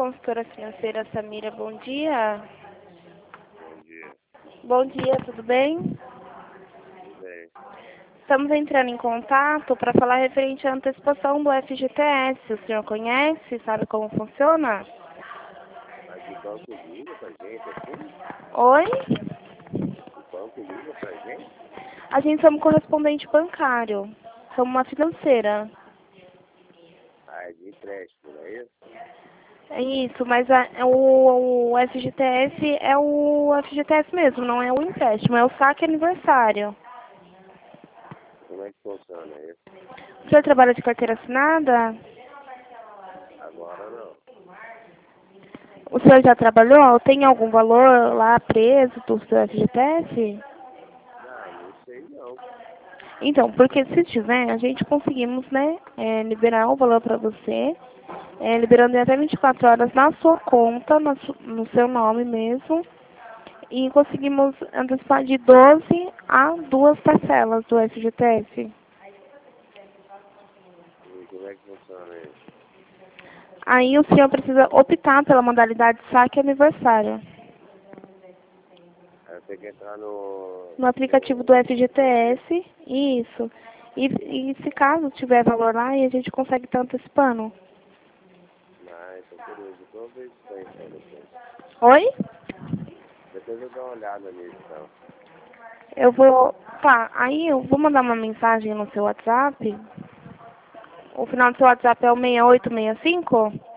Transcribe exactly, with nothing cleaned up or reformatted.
consultora financeira Samira, bom dia. Bom dia. Bom dia, tudo bem? Tudo bem? Estamos entrando em contato para falar referente à antecipação do F G T S. O senhor conhece? Sabe como funciona? Mas o banco liga pra gente, assim? Oi? O banco liga pra gente? A gente somos correspondente bancário. Somos uma financeira. Ah, é de empréstimo, não é isso? É isso, mas a- o, o F G T S é o F G T S mesmo, não é o empréstimo, é o saque aniversário. Como é que funciona isso? O senhor trabalha de carteira assinada? Agora não. O senhor já trabalhou? Tem algum valor lá preso do seu F G T S? Não, não sei não. Então, porque se tiver, a gente conseguimos, né, é, liberar o valor para você, é, liberando em até vinte e quatro horas na sua conta, na su- no seu nome mesmo, e conseguimos antecipar de doze a duas parcelas do F G T S. E como é que funciona isso? Aí o senhor precisa optar pela modalidade saque aniversário. Aí eu tenho que entrar no... No aplicativo do no... F G T S, isso. E, e se caso tiver valor lá, aí a gente consegue estar antecipando. Ah, então beleza. Então eu vejo isso aí então depois. Oi? Depois eu dou uma olhada nisso então. Eu vou. Tá, aí eu vou mandar uma mensagem no seu WhatsApp. O final do seu WhatsApp é o seis oito seis cinco?